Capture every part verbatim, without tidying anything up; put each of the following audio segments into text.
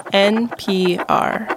N P R.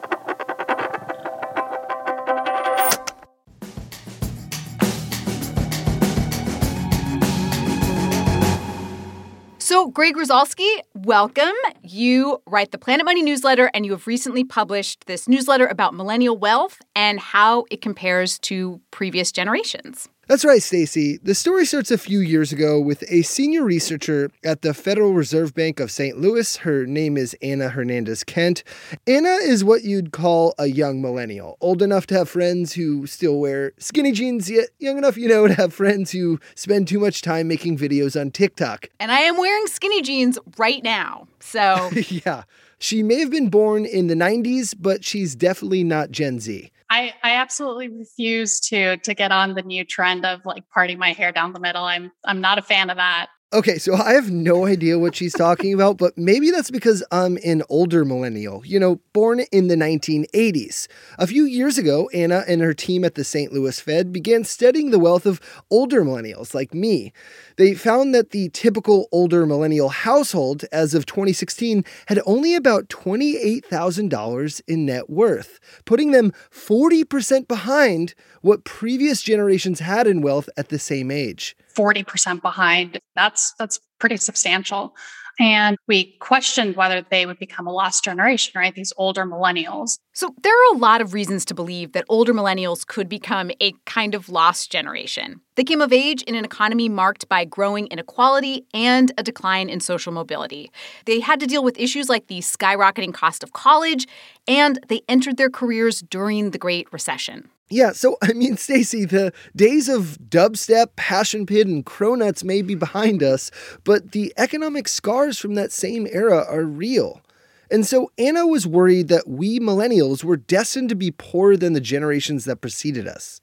So, Greg Rosalsky, welcome. You write the Planet Money newsletter, and you have recently published this newsletter about millennial wealth and how it compares to previous generations. That's right, Stacey. The story starts a few years ago with a senior researcher at the Federal Reserve Bank of Saint Louis. Her name is Anna Hernandez-Kent. Anna is what you'd call a young millennial, old enough to have friends who still wear skinny jeans, yet young enough, you know, to have friends who spend too much time making videos on TikTok. And I am wearing skinny jeans right now, so... Yeah. She may have been born in the nineties, but she's definitely not Gen Z. I, I absolutely refuse to to get on the new trend of like parting my hair down the middle. I'm I'm not a fan of that. Okay, so I have no idea what she's talking about, but maybe that's because I'm an older millennial, you know, born in the nineteen eighties. A few years ago, Anna and her team at the Saint Louis Fed began studying the wealth of older millennials like me. They found that the typical older millennial household as of twenty sixteen had only about twenty-eight thousand dollars in net worth, putting them forty percent behind what previous generations had in wealth at the same age. forty percent behind. That's that's pretty substantial. And we questioned whether they would become a lost generation, right? These older millennials. So there are a lot of reasons to believe that older millennials could become a kind of lost generation. They came of age in an economy marked by growing inequality and a decline in social mobility. They had to deal with issues like the skyrocketing cost of college, and they entered their careers during the Great Recession. Yeah, so, I mean, Stacey, the days of dubstep, passion pit, and cronuts may be behind us, but the economic scars from that same era are real. And so Anna was worried that we millennials were destined to be poorer than the generations that preceded us.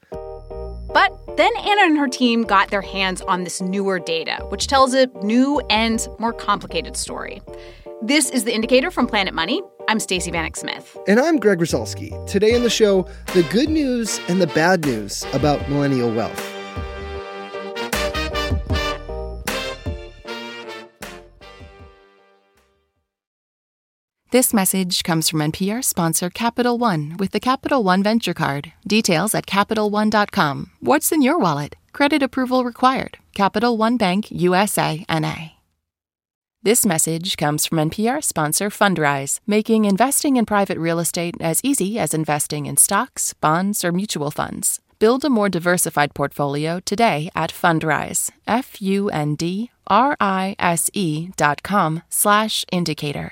But then Anna and her team got their hands on this newer data, which tells a new and more complicated story. This is The Indicator from Planet Money. I'm Stacey Vanek Smith. And I'm Greg Rosalsky. Today on the show, the good news and the bad news about millennial wealth. This message comes from N P R sponsor Capital One with the Capital One Venture Card. Details at Capital One dot com. What's in your wallet? Credit approval required. Capital One Bank, U S A, N A. This message comes from N P R sponsor Fundrise, making investing in private real estate as easy as investing in stocks, bonds, or mutual funds. Build a more diversified portfolio today at Fundrise, F U N D R I S E dot com slash indicator.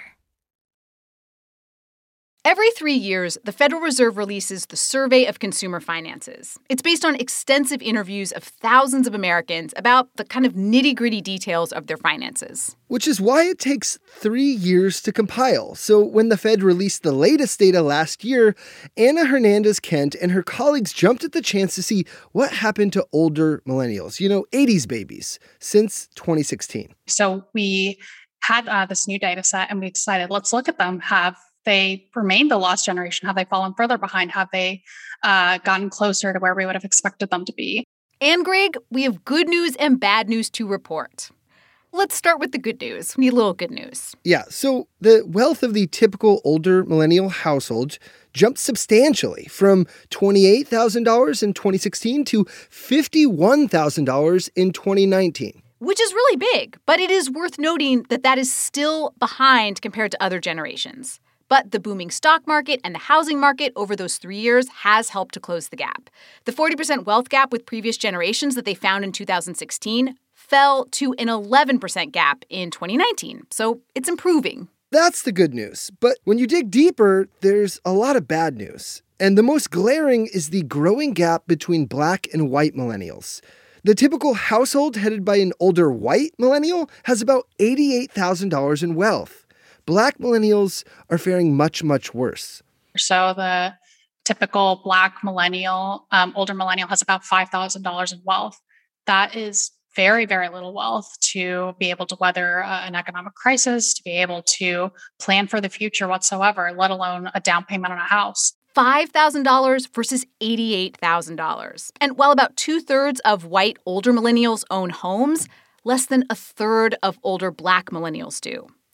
Every three years, the Federal Reserve releases the Survey of Consumer Finances. It's based on extensive interviews of thousands of Americans about the kind of nitty-gritty details of their finances. Which is why it takes three years to compile. So when the Fed released the latest data last year, Anna Hernandez-Kent and her colleagues jumped at the chance to see what happened to older millennials, you know, eighties babies, since twenty sixteen. So we had uh, this new data set and we decided, let's look at them. Have they remained the lost generation? Have they fallen further behind? Have they uh, gotten closer to where we would have expected them to be? And Greg, we have good news and bad news to report. Let's start with the good news. We need a little good news. Yeah, so the wealth of the typical older millennial household jumped substantially from twenty-eight thousand dollars in twenty sixteen to fifty-one thousand dollars in twenty nineteen. Which is really big, but it is worth noting that that is still behind compared to other generations. But the booming stock market and the housing market over those three years has helped to close the gap. The forty percent wealth gap with previous generations that they found in two thousand sixteen fell to an eleven percent gap in twenty nineteen. So it's improving. That's the good news. But when you dig deeper, there's a lot of bad news. And the most glaring is the growing gap between Black and white millennials. The typical household headed by an older white millennial has about eighty-eight thousand dollars in wealth. Black millennials are faring much, much worse. So the typical Black millennial, um, older millennial has about five thousand dollars in wealth. That is very, very little wealth to be able to weather uh, an economic crisis, to be able to plan for the future whatsoever, let alone a down payment on a house. five thousand dollars versus eighty-eight thousand dollars. And while about two-thirds of white older millennials own homes, less than a third of older Black millennials do.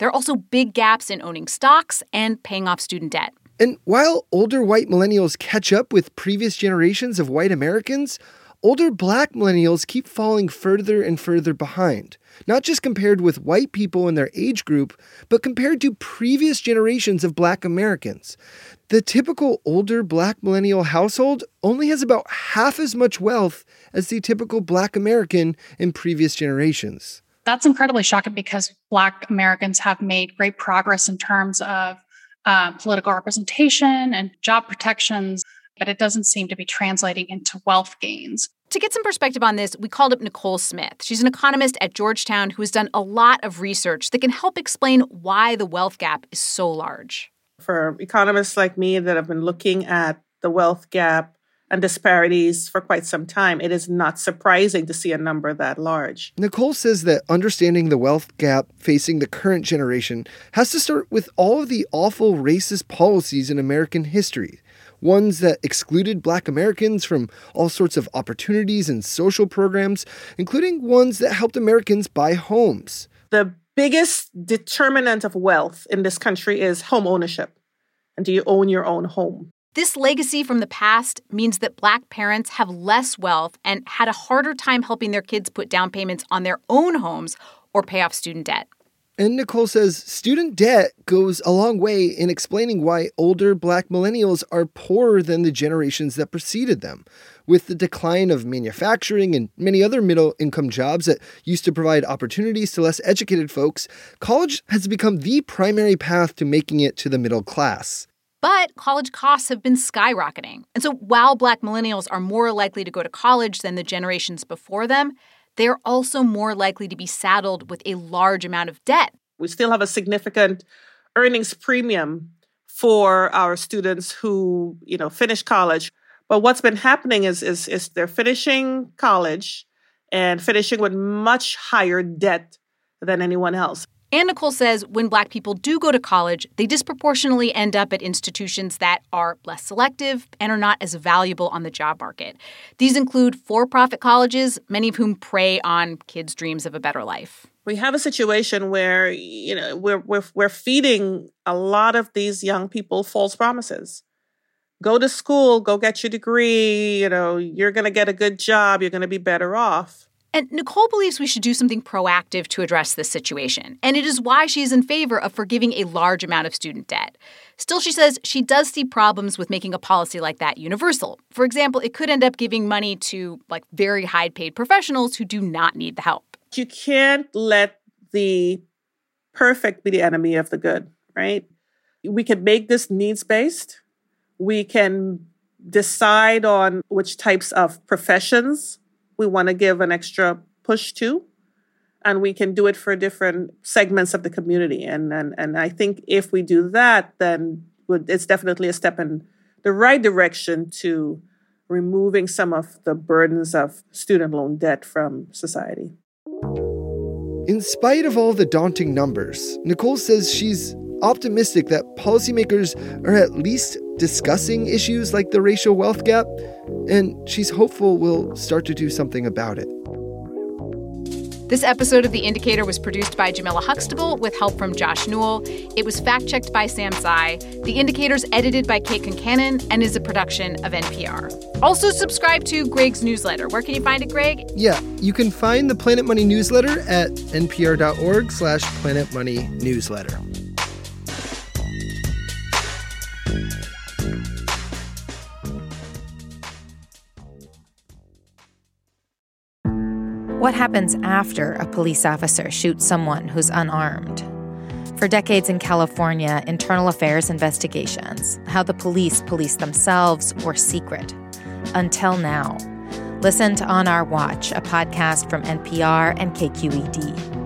There are also big gaps in owning stocks and paying off student debt. And while older white millennials catch up with previous generations of white Americans, older black millennials keep falling further and further behind, not just compared with white people in their age group, but compared to previous generations of black Americans. The typical older black millennial household only has about half as much wealth as the typical black American in previous generations. That's incredibly shocking because Black Americans have made great progress in terms of uh, political representation and job protections, but it doesn't seem to be translating into wealth gains. To get some perspective on this, we called up Nicole Smith. She's an economist at Georgetown who has done a lot of research that can help explain why the wealth gap is so large. For economists like me that have been looking at the wealth gap and disparities for quite some time, it is not surprising to see a number that large. Nicole says that understanding the wealth gap facing the current generation has to start with all of the awful racist policies in American history, ones that excluded black Americans from all sorts of opportunities and social programs, including ones that helped Americans buy homes. The biggest determinant of wealth in this country is home ownership. And do you own your own home? This legacy from the past means that black parents have less wealth and had a harder time helping their kids put down payments on their own homes or pay off student debt. And Nicole says student debt goes a long way in explaining why older black millennials are poorer than the generations that preceded them. With the decline of manufacturing and many other middle-income jobs that used to provide opportunities to less educated folks, college has become the primary path to making it to the middle class. But college costs have been skyrocketing. And so while black millennials are more likely to go to college than the generations before them, they are also more likely to be saddled with a large amount of debt. We still have a significant earnings premium for our students who, you know, finish college. But what's been happening is, is, is they're finishing college and finishing with much higher debt than anyone else. And Nicole says when black people do go to college, they disproportionately end up at institutions that are less selective and are not as valuable on the job market. These include for-profit colleges, many of whom prey on kids' dreams of a better life. We have a situation where, you know, we're, we're, we're feeding a lot of these young people false promises. Go to school, go get your degree, you know, you're going to get a good job, you're going to be better off. And Nicole believes we should do something proactive to address this situation. And it is why she's in favor of forgiving a large amount of student debt. Still, she says she does see problems with making a policy like that universal. For example, it could end up giving money to like very high-paid professionals who do not need the help. You can't let the perfect be the enemy of the good, right? We can make this needs-based. We can decide on which types of professions we want to give an extra push to, and we can do it for different segments of the community. And and, and I think if we do that, then it's definitely a step in the right direction to removing some of the burdens of student loan debt from society. In spite of all the daunting numbers, Nicole says she's optimistic that policymakers are at least discussing issues like the racial wealth gap, and she's hopeful we'll start to do something about it. This episode of The Indicator was produced by Jamila Huxtable with help from Josh Newell. It was fact-checked by Sam Tsai. The Indicator's edited by Kate Concannon and is a production of N P R. Also subscribe to Greg's newsletter. Where can you find it, Greg? Yeah, you can find the Planet Money newsletter at npr.org slash Planet Money newsletter. What happens after a police officer shoots someone who's unarmed? For decades in California, internal affairs investigations, how the police police themselves, were secret. Until now. Listen to On Our Watch, a podcast from N P R and K Q E D.